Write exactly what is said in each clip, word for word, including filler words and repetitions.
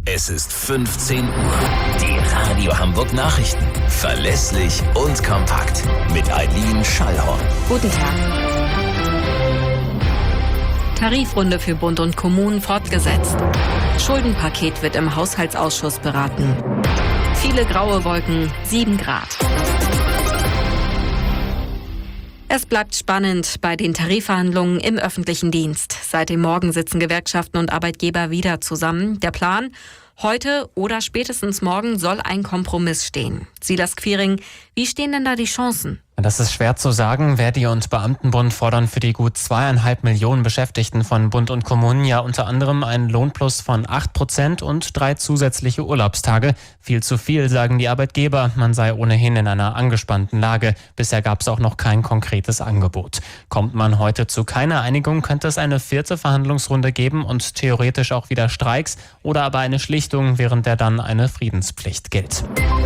Es ist fünfzehn Uhr. Die Radio Hamburg Nachrichten. Verlässlich und kompakt. Mit Eileen Schallhorn. Guten Tag. Tarifrunde für Bund und Kommunen fortgesetzt. Schuldenpaket wird im Haushaltsausschuss beraten. Viele graue Wolken, sieben Grad. Es bleibt spannend bei den Tarifverhandlungen im öffentlichen Dienst. Seit dem Morgen sitzen Gewerkschaften und Arbeitgeber wieder zusammen. Der Plan: Heute oder spätestens morgen soll ein Kompromiss stehen. Silas Quiring, wie stehen denn da die Chancen? Das ist schwer zu sagen. Verdi und Beamtenbund fordern für die gut zweieinhalb Millionen Beschäftigten von Bund und Kommunen ja unter anderem einen Lohnplus von acht Prozent und drei zusätzliche Urlaubstage. Viel zu viel, sagen die Arbeitgeber. Man sei ohnehin in einer angespannten Lage. Bisher gab es auch noch kein konkretes Angebot. Kommt man heute zu keiner Einigung, könnte es eine vierte Verhandlungsrunde geben und theoretisch auch wieder Streiks oder aber eine Schlichtung, während der dann eine Friedenspflicht gilt.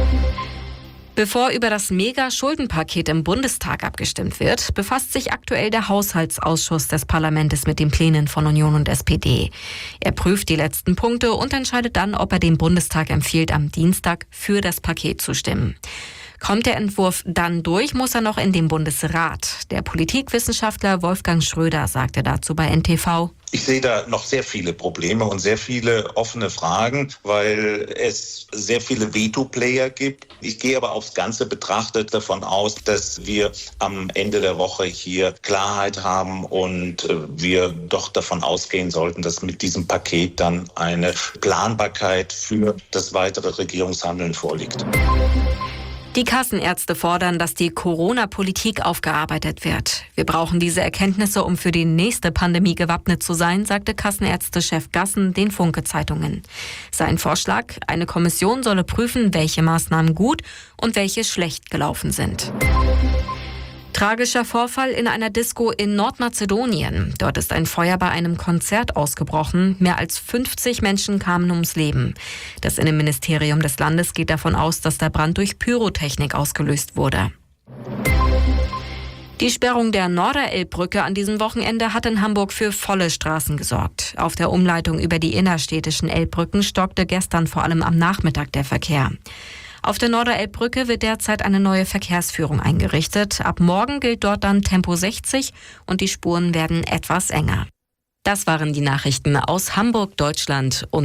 Bevor über das Mega-Schuldenpaket im Bundestag abgestimmt wird, befasst sich aktuell der Haushaltsausschuss des Parlaments mit den Plänen von Union und S P D. Er prüft die letzten Punkte und entscheidet dann, ob er dem Bundestag empfiehlt, am Dienstag für das Paket zu stimmen. Kommt der Entwurf dann durch, muss er noch in den Bundesrat. Der Politikwissenschaftler Wolfgang Schröder sagte dazu bei N T V: Ich sehe da noch sehr viele Probleme und sehr viele offene Fragen, weil es sehr viele Veto-Player gibt. Ich gehe aber aufs Ganze betrachtet davon aus, dass wir am Ende der Woche hier Klarheit haben und wir doch davon ausgehen sollten, dass mit diesem Paket dann eine Planbarkeit für das weitere Regierungshandeln vorliegt. Die Kassenärzte fordern, dass die Corona-Politik aufgearbeitet wird. Wir brauchen diese Erkenntnisse, um für die nächste Pandemie gewappnet zu sein, sagte Kassenärztechef Gassen den Funke-Zeitungen. Sein Vorschlag: Eine Kommission solle prüfen, welche Maßnahmen gut und welche schlecht gelaufen sind. Tragischer Vorfall in einer Disco in Nordmazedonien. Dort ist ein Feuer bei einem Konzert ausgebrochen. Mehr als fünfzig Menschen kamen ums Leben. Das Innenministerium des Landes geht davon aus, dass der Brand durch Pyrotechnik ausgelöst wurde. Die Sperrung der Norderelbbrücke an diesem Wochenende hat in Hamburg für volle Straßen gesorgt. Auf der Umleitung über die innerstädtischen Elbbrücken stockte gestern vor allem am Nachmittag der Verkehr. Auf der Norderelbbrücke wird derzeit eine neue Verkehrsführung eingerichtet. Ab morgen gilt dort dann Tempo sechzig und die Spuren werden etwas enger. Das waren die Nachrichten aus Hamburg, Deutschland und